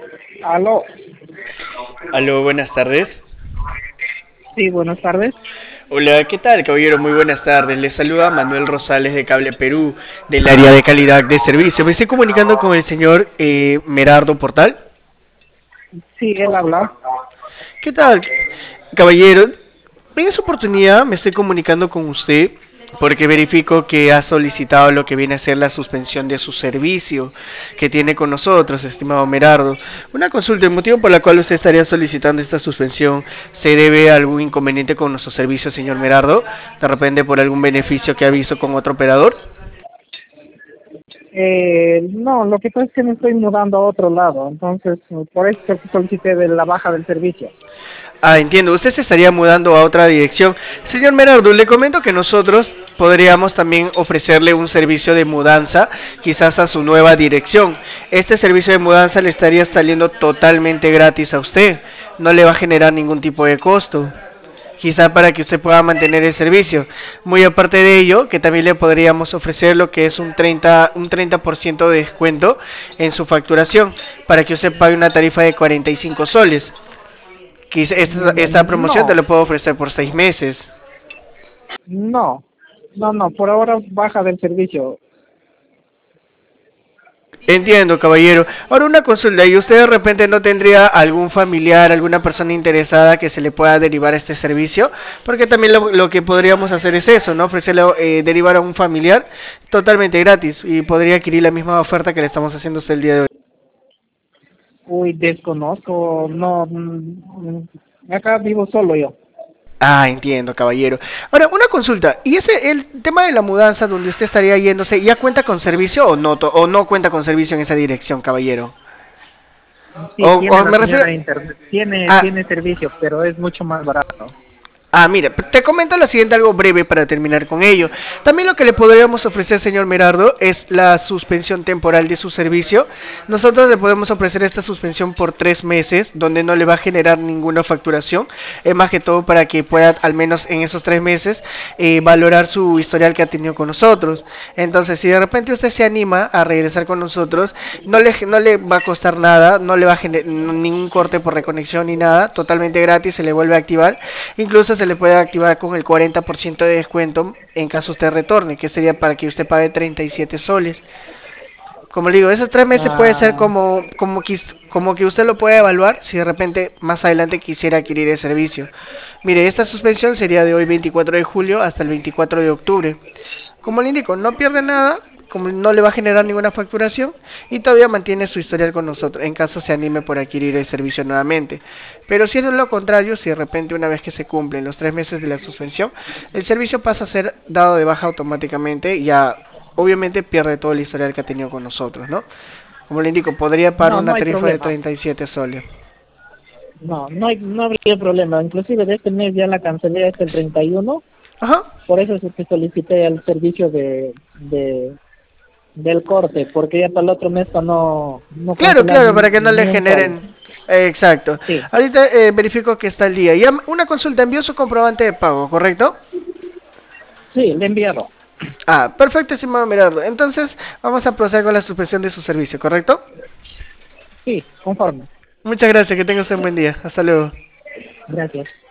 Aló, Aló, buenas tardes. sí, buenas tardes. Hola, ¿qué tal, caballero? Muy buenas tardes. Les saluda Manuel Rosales de Cable Perú, del área de calidad de servicio. Me estoy comunicando con el señor Merardo Portal. Sí, él habla. ¿Qué tal, caballero? En esta oportunidad me estoy comunicando con usted porque verifico que ha solicitado lo que viene a ser la suspensión de su servicio que tiene con nosotros, estimado Merardo. Una consulta, el motivo por la cual usted estaría solicitando esta suspensión se debe a algún inconveniente con nuestro servicio, señor Merardo, de repente por algún beneficio que ha visto con otro operador. No, lo que pasa es que me estoy mudando a otro lado, entonces por eso solicité de la baja del servicio. Ah, entiendo. Usted se estaría mudando a otra dirección. Señor Merardo, le comento que nosotros podríamos también ofrecerle un servicio de mudanza, quizás a su nueva dirección. Este servicio de mudanza le estaría saliendo totalmente gratis a usted. No le va a generar ningún tipo de costo. Quizá para que usted pueda mantener el servicio. Muy aparte de ello, que también le podríamos ofrecer lo que es un 30% de descuento en su facturación, para que usted pague una tarifa de 45 soles. Esta promoción te No, lo puedo ofrecer por 6 meses. no, no, por ahora baja del servicio. Entiendo, caballero. Ahora una consulta, ¿y usted de repente no tendría algún familiar, alguna persona interesada que se le pueda derivar este servicio? Porque también lo que podríamos hacer es eso, ¿no? Ofrecerle derivar a un familiar totalmente gratis y podría adquirir la misma oferta que le estamos haciendo a usted el día de hoy. Uy, desconozco, no, acá vivo solo yo. Ah, entiendo, caballero. Ahora, una consulta. ¿Y ese, el tema de la mudanza donde usted estaría yéndose, ya cuenta con servicio o o no cuenta con servicio en esa dirección, caballero? Sí, O tiene la me refiero... señora internet, tiene Ah, servicio, pero es mucho más barato. Mira, te comento lo siguiente, algo breve para terminar con ello. También lo que le podríamos ofrecer, señor Merardo, es la suspensión temporal de su servicio. Nosotros le podemos ofrecer esta suspensión por 3 meses, donde no le va a generar ninguna facturación. Es más que todo para que pueda, al menos en esos 3 meses, valorar su historial que ha tenido con nosotros. Entonces, si de repente usted se anima a regresar con nosotros, no le va a costar nada, no le va a generar ningún corte por reconexión ni nada, totalmente gratis, se le vuelve a activar. Incluso se le puede activar con el 40% de descuento en caso usted retorne, que sería para que usted pague 37 soles. Como le digo, esos 3 meses puede ser Ah, como que usted lo puede evaluar si de repente más adelante quisiera adquirir el servicio. Mire, esta suspensión sería de hoy 24 de julio hasta el 24 de octubre. Como le indico, no pierde nada, como no le va a generar ninguna facturación y todavía mantiene su historial con nosotros en caso se anime por adquirir el servicio nuevamente. Pero si es lo contrario, si de repente una vez que se cumplen los 3 meses de la suspensión, el servicio pasa a ser dado de baja automáticamente y ya obviamente pierde todo el historial que ha tenido con nosotros, ¿no? Como le indico, podría pagar no, no una hay tarifa de problema. 37 soles. No habría problema. Inclusive de este mes ya la cancelé hasta el 31. Ajá. Por eso es que solicité el servicio del corte, porque ya para el otro mes para no Claro, cancelar claro, para que no le ni un sol. generen... exacto. Sí, Ahorita verifico que está el día. Ya una consulta, envió su comprobante de pago, ¿correcto? sí, le he enviado. Perfecto, estimado Merardo. Entonces, vamos a proceder con la suspensión de su servicio, ¿correcto? Sí, conforme. Muchas gracias, que tenga usted un buen día. Hasta luego. Gracias.